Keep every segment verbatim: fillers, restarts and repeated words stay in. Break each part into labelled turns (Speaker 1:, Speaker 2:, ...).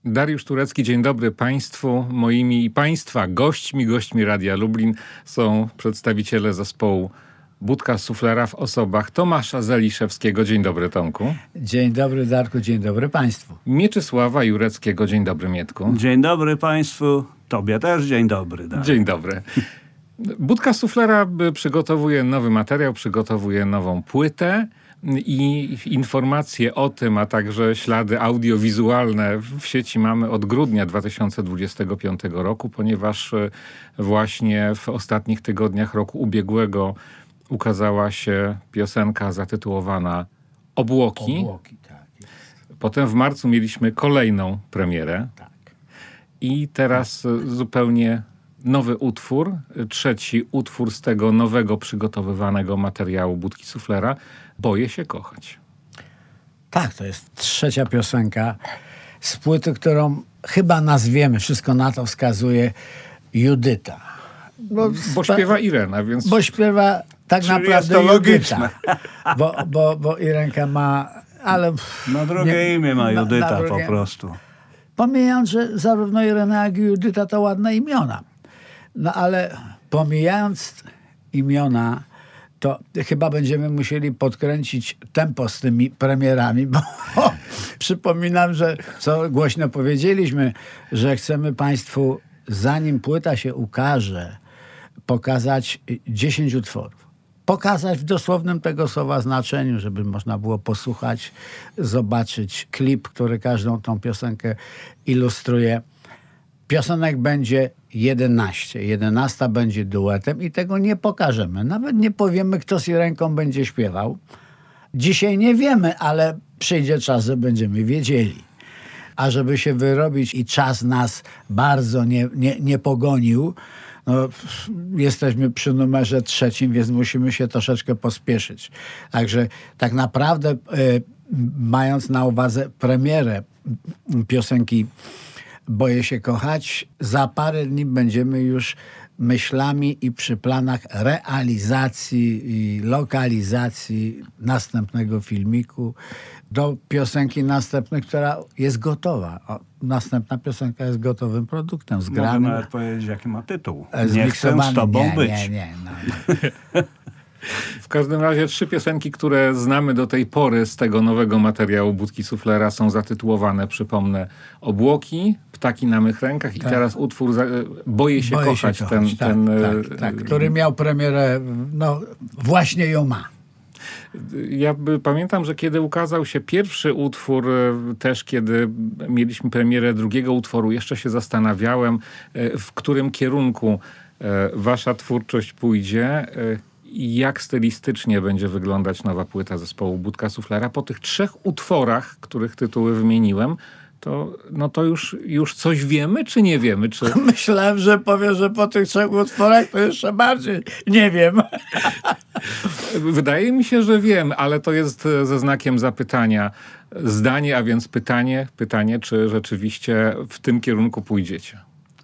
Speaker 1: Dariusz Turecki, dzień dobry Państwu. Moimi i Państwa gośćmi, gośćmi Radia Lublin są przedstawiciele zespołu Budka Suflera w osobach Tomasza Zeliszewskiego. Dzień dobry, Tomku.
Speaker 2: Dzień dobry, Darku. Dzień dobry Państwu.
Speaker 1: Mieczysława Jureckiego. Dzień dobry, Mietku.
Speaker 3: Dzień dobry Państwu. Tobie też dzień dobry. Darek.
Speaker 1: Dzień dobry. Budka Suflera przygotowuje nowy materiał, przygotowuje nową płytę. I informacje o tym, a także ślady audiowizualne w sieci mamy od grudnia dwa tysiące dwudziestego piątego roku, ponieważ właśnie w ostatnich tygodniach roku ubiegłego ukazała się piosenka zatytułowana Obłoki.
Speaker 2: Obłoki, tak jest.
Speaker 1: Potem w marcu mieliśmy kolejną premierę.
Speaker 2: Tak.
Speaker 1: I teraz zupełnie nowy utwór, trzeci utwór z tego nowego przygotowywanego materiału Budki Suflera, Boję się kochać.
Speaker 2: Tak, to jest trzecia piosenka z płyty, którą chyba nazwiemy, wszystko na to wskazuje, Judyta.
Speaker 1: Bo, bo śpiewa Irena, więc...
Speaker 2: Bo śpiewa tak
Speaker 3: Czyli
Speaker 2: naprawdę
Speaker 3: jest to logiczne.
Speaker 2: Judyta. Bo, bo, bo Irenka ma... ale
Speaker 3: No drugie nie, imię ma Judyta
Speaker 2: na, na drugie,
Speaker 3: po prostu.
Speaker 2: Pomijając, że zarówno Irena, jak i Judyta to ładne imiona. No ale pomijając imiona, to chyba będziemy musieli podkręcić tempo z tymi premierami, bo przypominam, że co głośno powiedzieliśmy, że chcemy Państwu, zanim płyta się ukaże, pokazać dziesięć utworów. Pokazać w dosłownym tego słowa znaczeniu, żeby można było posłuchać, zobaczyć klip, który każdą tą piosenkę ilustruje. Piosenek będzie jedenaście. Jedenasta będzie duetem i tego nie pokażemy. Nawet nie powiemy, kto z Irenką będzie śpiewał. Dzisiaj nie wiemy, ale przyjdzie czas, że będziemy wiedzieli. A żeby się wyrobić i czas nas bardzo nie, nie, nie pogonił, no, jesteśmy przy numerze trzecim, więc musimy się troszeczkę pospieszyć. Także tak naprawdę, y, mając na uwadze premierę piosenki Boję się kochać, za parę dni będziemy już myślami i przy planach realizacji i lokalizacji następnego filmiku do piosenki następnej, która jest gotowa. O, następna piosenka jest gotowym produktem, zgranym.
Speaker 3: Mogę nawet powiedzieć, jaki ma tytuł.
Speaker 2: Nie
Speaker 3: chcę z tobą
Speaker 2: nie,
Speaker 3: być.
Speaker 2: Nie, nie, no.
Speaker 1: W każdym razie trzy piosenki, które znamy do tej pory z tego nowego materiału Budki Suflera są zatytułowane, przypomnę, Obłoki, Ptaki na mych rękach i
Speaker 2: tak.
Speaker 1: teraz utwór za, Boję się
Speaker 2: Boję
Speaker 1: kochać.
Speaker 2: się
Speaker 1: ten,
Speaker 2: kochać. Tak,
Speaker 1: ten,
Speaker 2: tak, tak, który miał premierę, no właśnie ją ma.
Speaker 1: Ja by, pamiętam, że kiedy ukazał się pierwszy utwór, też kiedy mieliśmy premierę drugiego utworu, jeszcze się zastanawiałem, w którym kierunku wasza twórczość pójdzie i jak stylistycznie będzie wyglądać nowa płyta zespołu Budka Suflera. Po tych trzech utworach, których tytuły wymieniłem, to, no to już, już coś wiemy, czy nie wiemy? Czy...
Speaker 2: Myślałem, że powie, że po tych trzech utworach to jeszcze bardziej nie wiem.
Speaker 1: Wydaje mi się, że wiem, ale to jest ze znakiem zapytania. Zdanie, a więc pytanie, pytanie, czy rzeczywiście w tym kierunku pójdziecie?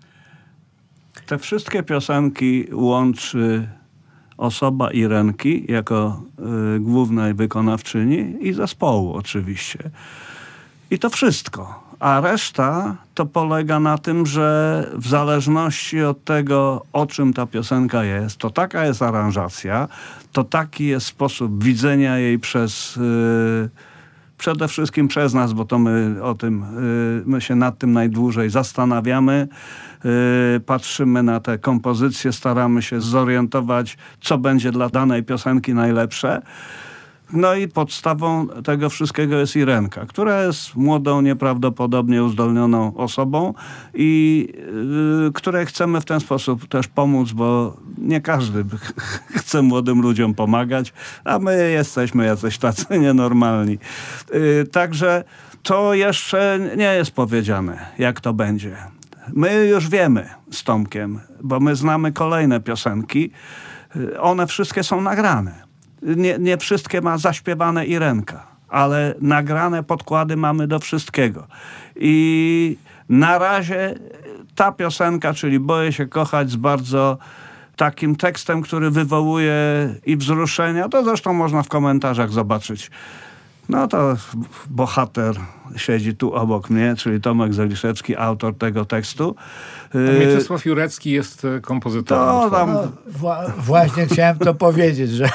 Speaker 3: Te wszystkie piosenki łączy osoba Irenki jako y, głównej wykonawczyni i zespołu oczywiście. I to wszystko. A reszta to polega na tym, że w zależności od tego, o czym ta piosenka jest, to taka jest aranżacja, to taki jest sposób widzenia jej przez... Y, przede wszystkim przez nas, bo to my o tym, y, my się nad tym najdłużej zastanawiamy, y, patrzymy na te kompozycje, staramy się zorientować, co będzie dla danej piosenki najlepsze. No i podstawą tego wszystkiego jest Irenka, która jest młodą, nieprawdopodobnie uzdolnioną osobą i y, której chcemy w ten sposób też pomóc, bo nie każdy chce młodym ludziom pomagać, a my jesteśmy jacyś tacy nienormalni. Y, także to jeszcze nie jest powiedziane, jak to będzie. My już wiemy z Tomkiem, bo my znamy kolejne piosenki. Y, one wszystkie są nagrane. Nie, nie wszystkie ma zaśpiewane Irenka, ale nagrane podkłady mamy do wszystkiego. I na razie ta piosenka, czyli Boję się kochać, z bardzo takim tekstem, który wywołuje i wzruszenia, to zresztą można w komentarzach zobaczyć. No to bohater siedzi tu obok mnie, czyli Tomek Zaliszewski, autor tego tekstu.
Speaker 1: A Mieczysław Jurecki jest kompozytorem.
Speaker 3: To tam...
Speaker 2: No, wła- właśnie chciałem to powiedzieć, że...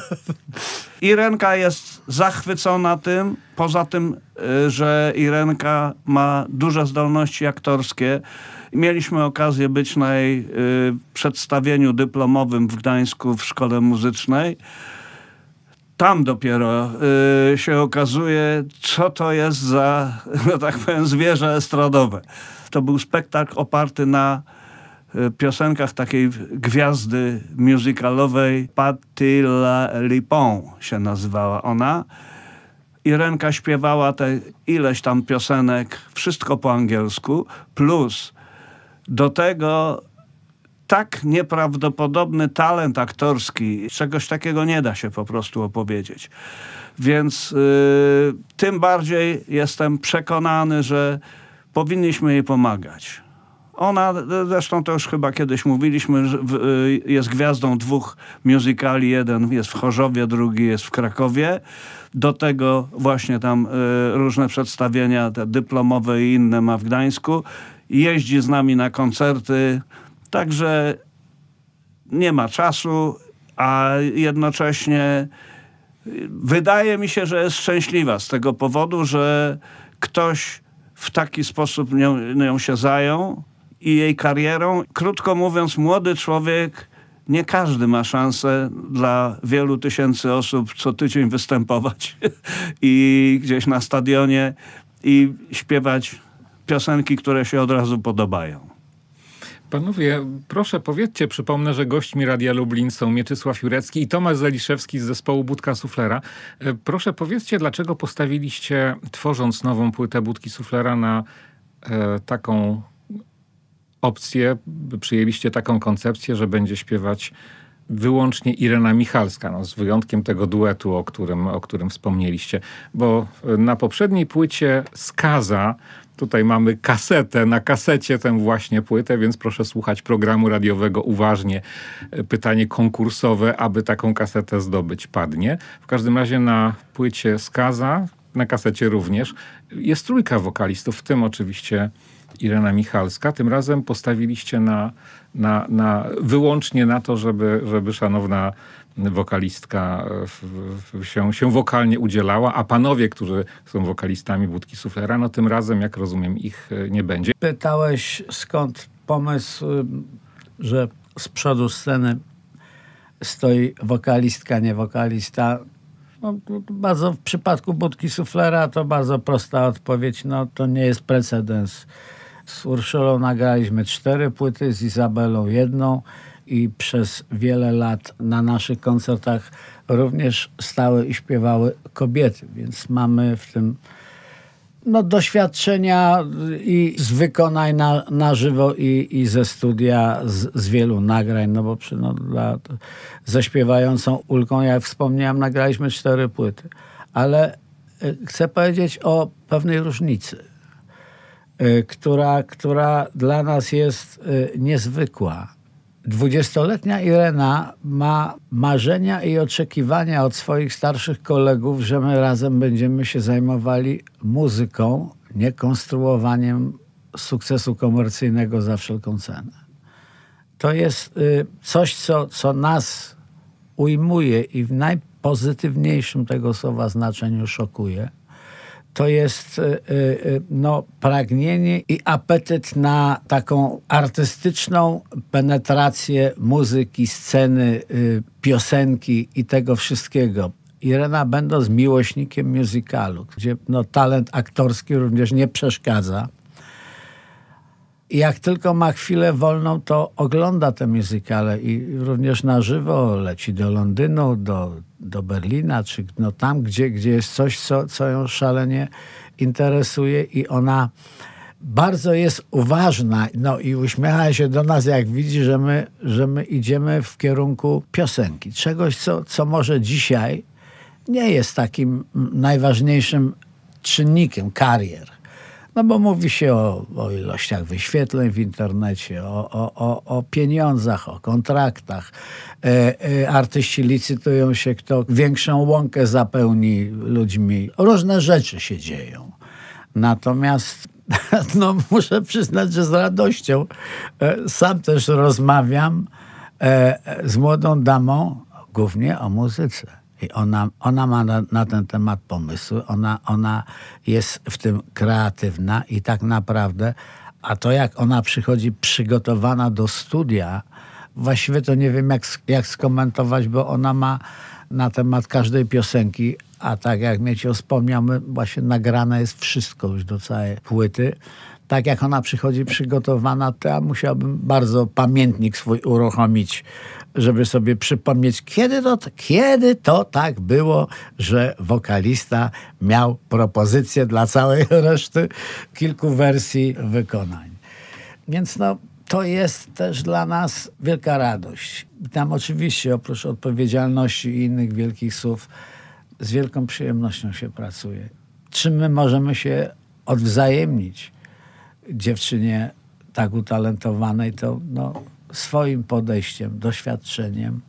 Speaker 3: Irenka jest zachwycona tym, poza tym, że Irenka ma duże zdolności aktorskie. Mieliśmy okazję być na jej przedstawieniu dyplomowym w Gdańsku w Szkole Muzycznej. Tam dopiero y, się okazuje, co to jest za, no tak powiem, zwierzę estradowe. To był spektakl oparty na y, piosenkach takiej gwiazdy musicalowej. Patti LuPone się nazywała ona. Irenka śpiewała te ileś tam piosenek, wszystko po angielsku, plus do tego tak nieprawdopodobny talent aktorski. Czegoś takiego nie da się po prostu opowiedzieć. Więc yy, tym bardziej jestem przekonany, że powinniśmy jej pomagać. Ona, zresztą to już chyba kiedyś mówiliśmy, że yy, jest gwiazdą dwóch musicali. Jeden jest w Chorzowie, drugi jest w Krakowie. Do tego właśnie tam yy, różne przedstawienia, te dyplomowe i inne ma w Gdańsku. Jeździ z nami na koncerty. Także nie ma czasu, a jednocześnie wydaje mi się, że jest szczęśliwa z tego powodu, że ktoś w taki sposób nią, nią się zajął i jej karierą. Krótko mówiąc, młody człowiek, nie każdy ma szansę dla wielu tysięcy osób co tydzień występować i gdzieś na stadionie i śpiewać piosenki, które się od razu podobają.
Speaker 1: Panowie, proszę powiedzcie, przypomnę, że gośćmi Radia Lublin są Mieczysław Jurecki i Tomasz Zaliszewski z zespołu Budka Suflera. Proszę powiedzcie, dlaczego postawiliście, tworząc nową płytę Budki Suflera, na e, taką opcję, przyjęliście taką koncepcję, że będzie śpiewać wyłącznie Irena Michalska, no, z wyjątkiem tego duetu, o którym, o którym wspomnieliście. Bo na poprzedniej płycie Skaza, tutaj mamy kasetę, na kasecie tę właśnie płytę, więc proszę słuchać programu radiowego uważnie. Pytanie konkursowe, aby taką kasetę zdobyć, padnie. W każdym razie na płycie Skaza, na kasecie również, jest trójka wokalistów, w tym oczywiście Irena Michalska. Tym razem postawiliście na, na, na, wyłącznie na to, żeby, żeby szanowna wokalistka w, w, się, się wokalnie udzielała, a panowie, którzy są wokalistami Budki Suflera, no tym razem, jak rozumiem, ich nie będzie.
Speaker 2: Pytałeś, skąd pomysł, że z przodu sceny stoi wokalistka, nie wokalista. No, bardzo w przypadku Budki Suflera to bardzo prosta odpowiedź. No, to nie jest precedens. Z Urszulą nagraliśmy cztery płyty, z Izabelą jedną i przez wiele lat na naszych koncertach również stały i śpiewały kobiety, więc mamy w tym no, doświadczenia i z wykonań na, na żywo i, i ze studia, z, z wielu nagrań, no bo przy, no, dla, ze śpiewającą Ulką, jak wspomniałem, nagraliśmy cztery płyty. Ale y, chcę powiedzieć o pewnej różnicy, y, która, która dla nas jest y, niezwykła. Dwudziestoletnia Irena ma marzenia i oczekiwania od swoich starszych kolegów, że my razem będziemy się zajmowali muzyką, nie konstruowaniem sukcesu komercyjnego za wszelką cenę. To jest y, coś, co, co nas ujmuje i w najpozytywniejszym tego słowa znaczeniu szokuje. To jest y, y, no, pragnienie i apetyt na taką artystyczną penetrację muzyki, sceny, y, piosenki i tego wszystkiego. Irena, będąc miłośnikiem musicalu, gdzie no, talent aktorski również nie przeszkadza, i jak tylko ma chwilę wolną, to ogląda te musicale i również na żywo leci do Londynu, do, do Berlina, czy no tam, gdzie, gdzie jest coś, co, co ją szalenie interesuje i ona bardzo jest uważna, no i uśmiecha się do nas, jak widzi, że my, że my idziemy w kierunku piosenki. Czegoś, co, co może dzisiaj nie jest takim najważniejszym czynnikiem karier. No bo mówi się o, o ilościach wyświetleń w internecie, o, o, o, o pieniądzach, o kontraktach. E, e, artyści licytują się, kto większą łąkę zapełni ludźmi. Różne rzeczy się dzieją. Natomiast no, muszę przyznać, że z radością e, sam też rozmawiam e, z młodą damą głównie o muzyce. I ona, ona ma na, na ten temat pomysły, ona, ona jest w tym kreatywna i tak naprawdę, a to jak ona przychodzi przygotowana do studia, właściwie to nie wiem jak, jak skomentować, bo ona ma na temat każdej piosenki, a tak jak Miecio wspomniał, my właśnie nagrane jest wszystko już do całej płyty. Tak jak ona przychodzi przygotowana, to ja musiałbym bardzo pamiętnik swój uruchomić, żeby sobie przypomnieć, kiedy to, kiedy to tak było, że wokalista miał propozycję dla całej reszty kilku wersji wykonań. Więc no, to jest też dla nas wielka radość. I tam oczywiście oprócz odpowiedzialności i innych wielkich słów z wielką przyjemnością się pracuje. Czym my możemy się odwzajemnić dziewczynie tak utalentowanej, to no, swoim podejściem, doświadczeniem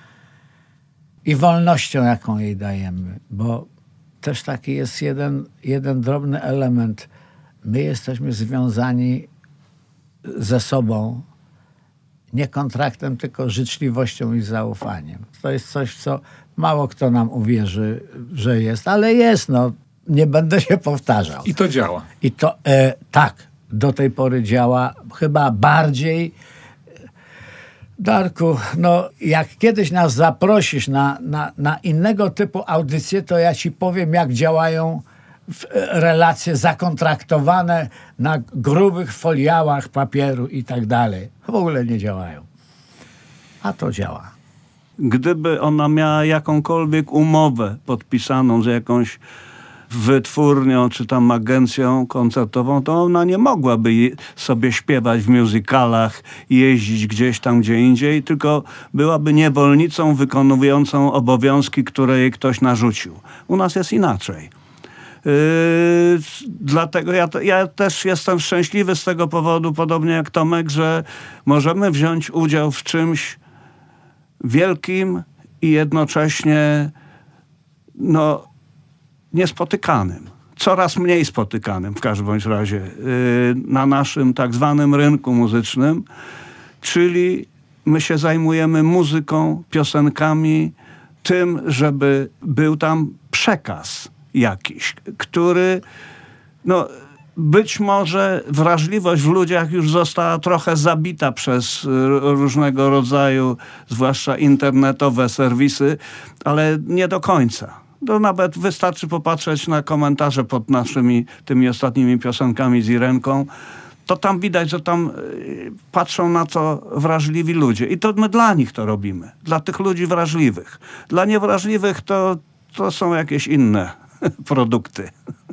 Speaker 2: i wolnością, jaką jej dajemy. Bo też taki jest jeden, jeden drobny element. My jesteśmy związani ze sobą nie kontraktem, tylko życzliwością i zaufaniem. To jest coś, co mało kto nam uwierzy, że jest, ale jest, no. Nie będę się powtarzał.
Speaker 1: I to działa.
Speaker 2: I to e, tak, do tej pory działa chyba bardziej. Darku, no jak kiedyś nas zaprosisz na, na, na innego typu audycję, to ja ci powiem, jak działają w, relacje zakontraktowane na grubych foliałach papieru i tak dalej. W ogóle nie działają. A to działa.
Speaker 3: Gdyby ona miała jakąkolwiek umowę podpisaną z jakąś wytwórnią czy tam agencją koncertową, to ona nie mogłaby sobie śpiewać w musicalach, jeździć gdzieś tam, gdzie indziej, tylko byłaby niewolnicą wykonującą obowiązki, które jej ktoś narzucił. U nas jest inaczej. Yy, dlatego ja, ja też jestem szczęśliwy z tego powodu, podobnie jak Tomek, że możemy wziąć udział w czymś wielkim i jednocześnie no, niespotykanym. Coraz mniej spotykanym w każdym bądź razie yy, na naszym tak zwanym rynku muzycznym, czyli my się zajmujemy muzyką, piosenkami, tym, żeby był tam przekaz jakiś, który no, być może wrażliwość w ludziach już została trochę zabita przez różnego rodzaju, zwłaszcza internetowe serwisy, ale nie do końca. To nawet wystarczy popatrzeć na komentarze pod naszymi tymi ostatnimi piosenkami z Irenką. To tam widać, że tam patrzą na to wrażliwi ludzie. I to my dla nich to robimy. Dla tych ludzi wrażliwych. Dla niewrażliwych to, to są jakieś inne produkty.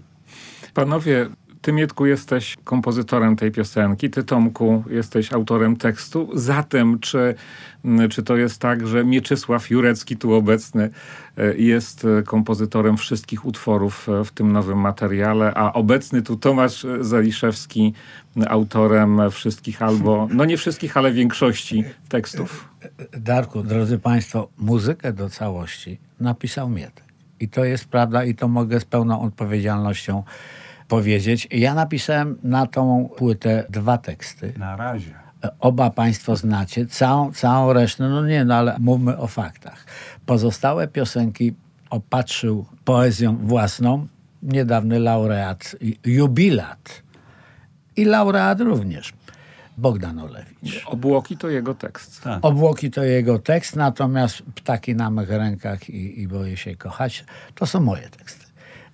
Speaker 1: Panowie, ty, Mietku, jesteś kompozytorem tej piosenki, ty, Tomku, jesteś autorem tekstu. Zatem, czy, czy to jest tak, że Mieczysław Jurecki, tu obecny, jest kompozytorem wszystkich utworów w tym nowym materiale, a obecny tu Tomasz Zaliszewski autorem wszystkich albo, no nie wszystkich, ale większości tekstów?
Speaker 2: Darku, drodzy Państwo, muzykę do całości napisał Mietek. I to jest prawda i to mogę z pełną odpowiedzialnością powiedzieć. Ja napisałem na tą płytę dwa teksty.
Speaker 3: Na razie.
Speaker 2: Oba Państwo znacie. Całą, całą resztę, no nie, no ale mówmy o faktach. Pozostałe piosenki opatrzył poezją własną niedawny laureat, jubilat i laureat również, Bogdan Olewicz.
Speaker 1: Obłoki to jego tekst.
Speaker 3: Tak.
Speaker 2: Obłoki to jego tekst, natomiast Ptaki na mych rękach i, i Boję się kochać, to są moje teksty.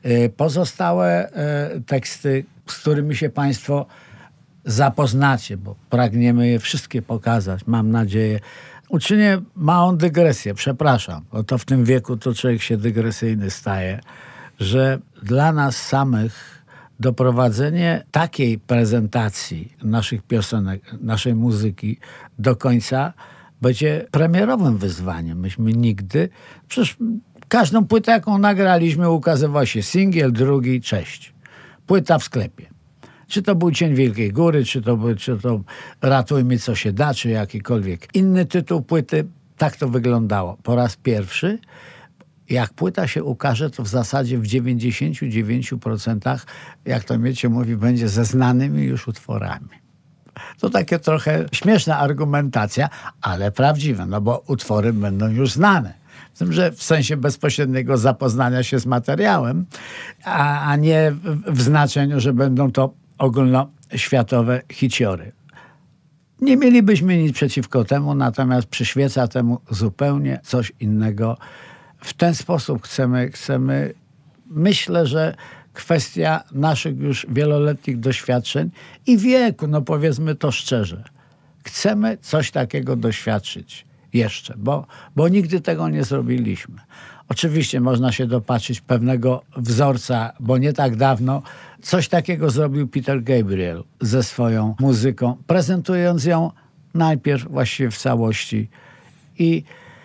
Speaker 2: Pozostałe teksty, z którymi się Państwo zapoznacie, bo pragniemy je wszystkie pokazać, mam nadzieję. Uczynię małą dygresję, przepraszam, bo to w tym wieku to człowiek się dygresyjny staje, że dla nas samych doprowadzenie takiej prezentacji naszych piosenek, naszej muzyki do końca będzie premierowym wyzwaniem. Myśmy nigdy, przecież każdą płytę, jaką nagraliśmy, ukazywał się singiel, drugi, cześć. Płyta w sklepie. Czy to był Cień Wielkiej Góry, czy to, był, czy to Ratuj mi co się da, czy jakikolwiek inny tytuł płyty. Tak to wyglądało. Po raz pierwszy, jak płyta się ukaże, to w zasadzie w dziewięćdziesięciu dziewięciu procentach, jak to Miecie mówi, będzie ze znanymi już utworami. To takie trochę śmieszna argumentacja, ale prawdziwa, no bo utwory będą już znane. W tym, że w sensie bezpośredniego zapoznania się z materiałem, a, a nie w, w znaczeniu, że będą to ogólnoświatowe hiciory. Nie mielibyśmy nic przeciwko temu, natomiast przyświeca temu zupełnie coś innego. W ten sposób chcemy, chcemy, myślę, że kwestia naszych już wieloletnich doświadczeń i wieku, no powiedzmy to szczerze. Chcemy coś takiego doświadczyć jeszcze, bo, bo nigdy tego nie zrobiliśmy. Oczywiście można się dopatrzyć pewnego wzorca, bo nie tak dawno coś takiego zrobił Peter Gabriel ze swoją muzyką, prezentując ją najpierw właściwie w całości i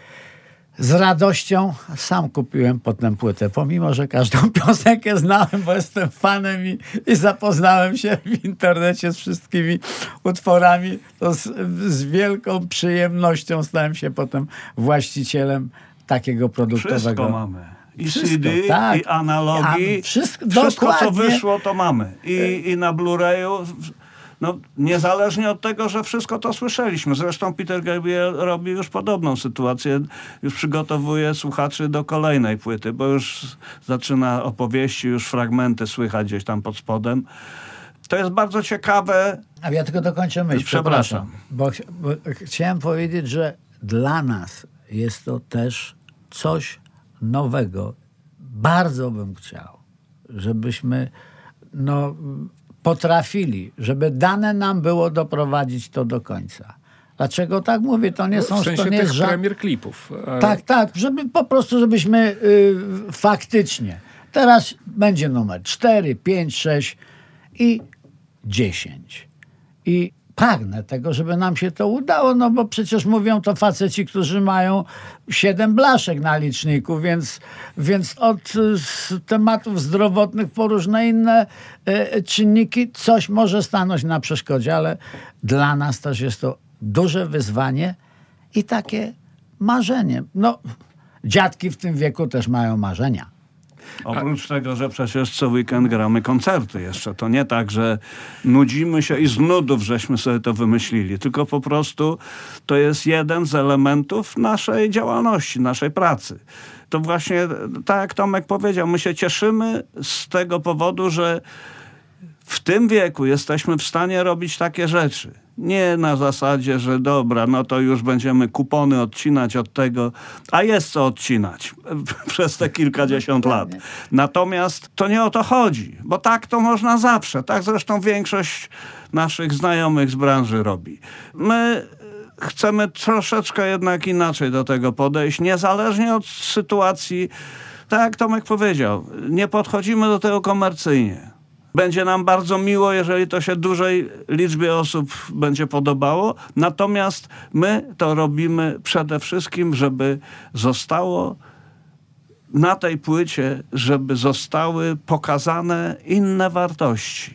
Speaker 2: z radością sam kupiłem potem płytę, pomimo że każdą piosenkę znałem, bo jestem fanem i, i zapoznałem się w internecie z wszystkimi utworami, to z, z wielką przyjemnością stałem się potem właścicielem takiego produktowego.
Speaker 3: Wszystko mamy. I
Speaker 2: Wszystko,
Speaker 3: C D,
Speaker 2: tak.
Speaker 3: i analogi.
Speaker 2: A, wszystko,
Speaker 3: wszystko co
Speaker 2: dokładnie.
Speaker 3: wyszło, to mamy. I, i na Blu-rayu. No, niezależnie od tego, że wszystko to słyszeliśmy. Zresztą Peter Gabriel robi już podobną sytuację. Już przygotowuje słuchaczy do kolejnej płyty, bo już zaczyna opowieści, już fragmenty słychać gdzieś tam pod spodem. To jest bardzo ciekawe.
Speaker 2: A ja tylko dokończę myśl.
Speaker 3: Przepraszam.
Speaker 2: Bo, bo chciałem powiedzieć, że dla nas jest to też coś nowego. Bardzo bym chciał, żebyśmy no, potrafili, żeby dane nam było doprowadzić to do końca. Dlaczego tak mówię? To nie są...
Speaker 1: W sensie
Speaker 2: to nie
Speaker 1: tych
Speaker 2: jest ża-
Speaker 1: premier klipów. Ale...
Speaker 2: Tak, tak, żeby po prostu, żebyśmy y, faktycznie. Teraz będzie numer cztery, pięć, sześć i dziesięć. I pragnę tego, żeby nam się to udało, no bo przecież mówią to faceci, którzy mają siedem blaszek na liczniku, więc, więc od y, tematów zdrowotnych po różne inne y, czynniki coś może stanąć na przeszkodzie, ale dla nas też jest to duże wyzwanie i takie marzenie. No, dziadki w tym wieku też mają marzenia.
Speaker 3: Oprócz tego, że przecież co weekend gramy koncerty jeszcze. To nie tak, że nudzimy się i z nudów żeśmy sobie to wymyślili, tylko po prostu to jest jeden z elementów naszej działalności, naszej pracy. To właśnie, tak jak Tomek powiedział, my się cieszymy z tego powodu, że w tym wieku jesteśmy w stanie robić takie rzeczy. Nie na zasadzie, że dobra, no to już będziemy kupony odcinać od tego, a jest co odcinać przez te kilkadziesiąt lat. Natomiast to nie o to chodzi, bo tak to można zawsze. Tak zresztą większość naszych znajomych z branży robi. My chcemy troszeczkę jednak inaczej do tego podejść, niezależnie od sytuacji. Tak jak Tomek powiedział, nie podchodzimy do tego komercyjnie. Będzie nam bardzo miło, jeżeli to się dużej liczbie osób będzie podobało. Natomiast my to robimy przede wszystkim, żeby zostało na tej płycie, żeby zostały pokazane inne wartości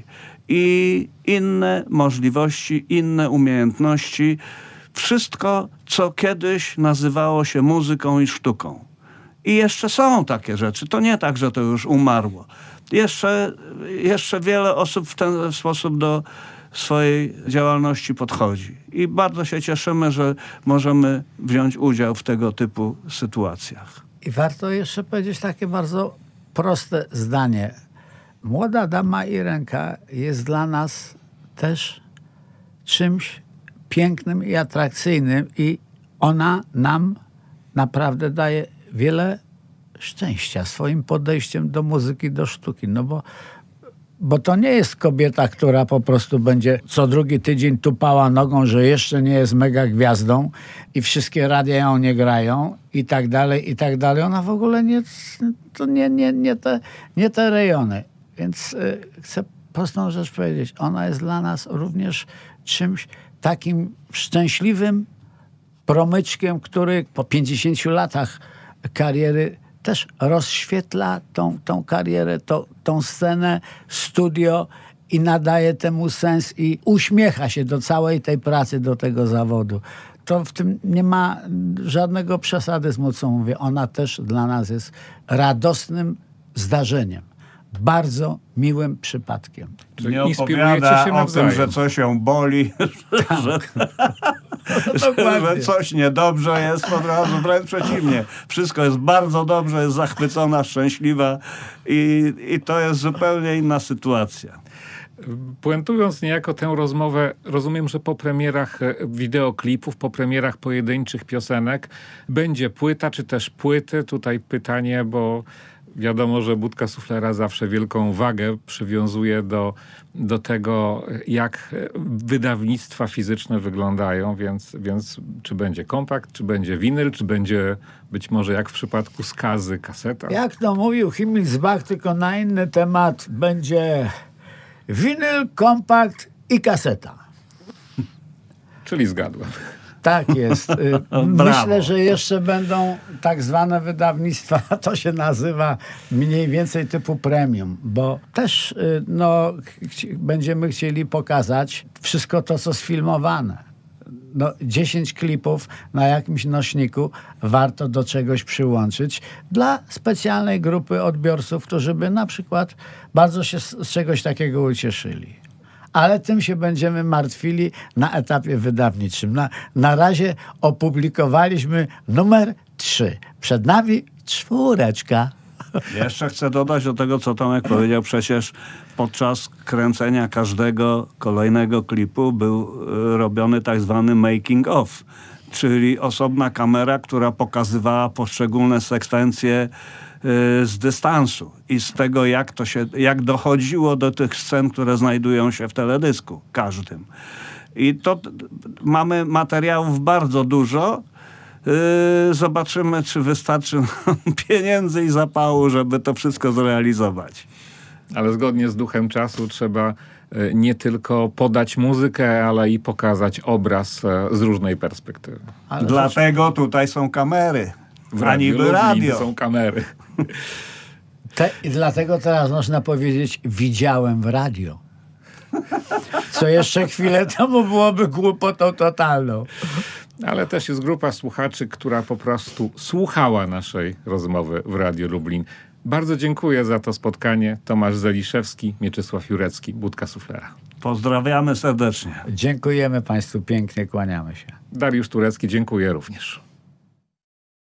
Speaker 3: i inne możliwości, inne umiejętności. Wszystko, co kiedyś nazywało się muzyką i sztuką. I jeszcze są takie rzeczy. To nie tak, że to już umarło. Jeszcze, jeszcze wiele osób w ten sposób do swojej działalności podchodzi. I bardzo się cieszymy, że możemy wziąć udział w tego typu sytuacjach.
Speaker 2: I warto jeszcze powiedzieć takie bardzo proste zdanie. Młoda dama Irenka jest dla nas też czymś pięknym i atrakcyjnym i ona nam naprawdę daje wiele szczęścia swoim podejściem do muzyki, do sztuki. No bo, bo to nie jest kobieta, która po prostu będzie co drugi tydzień tupała nogą, że jeszcze nie jest mega gwiazdą i wszystkie radia ją nie grają i tak dalej, i tak dalej. Ona w ogóle nie, to nie, nie, nie, te, nie te rejony. Więc y, chcę prostą rzecz powiedzieć. Ona jest dla nas również czymś takim szczęśliwym promyczkiem, który po pięćdziesięciu latach kariery też rozświetla tą, tą karierę, tą, tą scenę, studio i nadaje temu sens i uśmiecha się do całej tej pracy, do tego zawodu. To w tym nie ma żadnego przesadyzmu, co mówię. Ona też dla nas jest radosnym zdarzeniem. Bardzo miłym przypadkiem.
Speaker 1: Czyli
Speaker 3: Nie
Speaker 1: inspirujecie
Speaker 3: opowiada
Speaker 1: się
Speaker 3: o
Speaker 1: nawzajem.
Speaker 3: tym, że coś ją boli, że, że, że coś niedobrze jest, od razu wręcz przeciwnie. Wszystko jest bardzo dobrze, jest zachwycona, szczęśliwa i, i to jest zupełnie inna sytuacja.
Speaker 1: Puentując niejako tę rozmowę, rozumiem, że po premierach wideoklipów, po premierach pojedynczych piosenek będzie płyta, czy też płyty. Tutaj pytanie, bo wiadomo, że Budka Suflera zawsze wielką wagę przywiązuje do, do tego, jak wydawnictwa fizyczne wyglądają, więc, więc czy będzie kompakt, czy będzie winyl, czy będzie być może jak w przypadku Skazy kaseta.
Speaker 2: Jak to mówił Himmelsbach, tylko na inny temat, będzie winyl, kompakt i kaseta.
Speaker 1: Czyli zgadłem.
Speaker 2: Tak jest. Y,
Speaker 3: Brawo.
Speaker 2: Myślę, że jeszcze będą tak zwane wydawnictwa, to się nazywa mniej więcej typu premium, bo też y, no, chci- będziemy chcieli pokazać wszystko to, co sfilmowane. No, dziesięć klipów na jakimś nośniku warto do czegoś przyłączyć dla specjalnej grupy odbiorców, którzy by na przykład bardzo się z, z czegoś takiego ucieszyli. Ale tym się będziemy martwili na etapie wydawniczym. Na, na razie opublikowaliśmy numer trzy. Przed nami czwóreczka.
Speaker 3: Jeszcze chcę dodać do tego, co Tomek powiedział. Przecież podczas kręcenia każdego kolejnego klipu był y, robiony tak zwany making of, czyli osobna kamera, która pokazywała poszczególne sekwencje y, z dystansu i z tego, jak to się, jak dochodziło do tych scen, które znajdują się w teledysku każdym. I to t- mamy materiałów bardzo dużo. Yy, zobaczymy, czy wystarczy nam pieniędzy i zapału, żeby to wszystko zrealizować.
Speaker 1: Ale zgodnie z duchem czasu trzeba e, nie tylko podać muzykę, ale i pokazać obraz e, z różnej perspektywy.
Speaker 2: Ale
Speaker 3: Dlatego tutaj są kamery,
Speaker 1: W
Speaker 3: a niby
Speaker 1: Lublin
Speaker 3: radio.
Speaker 1: są kamery.
Speaker 2: Te, i dlatego teraz można powiedzieć, widziałem w radio. Co jeszcze chwilę temu byłoby głupotą totalną.
Speaker 1: Ale też jest grupa słuchaczy, która po prostu słuchała naszej rozmowy w Radiu Lublin. Bardzo dziękuję za to spotkanie. Tomasz Zeliszewski, Mieczysław Jurecki, Budka Suflera.
Speaker 3: Pozdrawiamy serdecznie.
Speaker 2: Dziękujemy Państwu pięknie, kłaniamy się.
Speaker 1: Dariusz Turecki, dziękuję również.